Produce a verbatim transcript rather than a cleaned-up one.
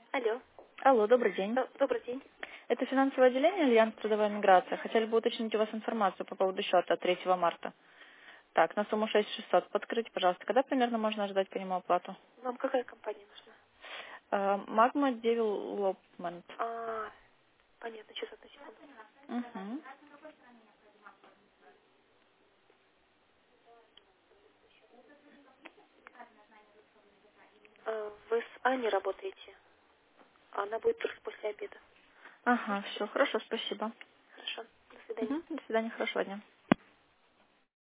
Алло. Алло, добрый день. Д- Добрый день. Это финансовое отделение Альянс трудовая миграция. Хотели бы уточнить у вас информацию по поводу счета от третьего марта. Так, на сумму шесть тысяч шестьсот. Подскажите, пожалуйста, когда примерно можно ожидать по нему оплату? Вам какая компания нужна? Магма Девелопмент. А, понятно, сейчас одну секунду. Угу. А, Вы с Аней работаете? Она будет только после обеда. Ага, все, хорошо, спасибо. Хорошо. До свидания. Мгм. До свидания, хорошего дня.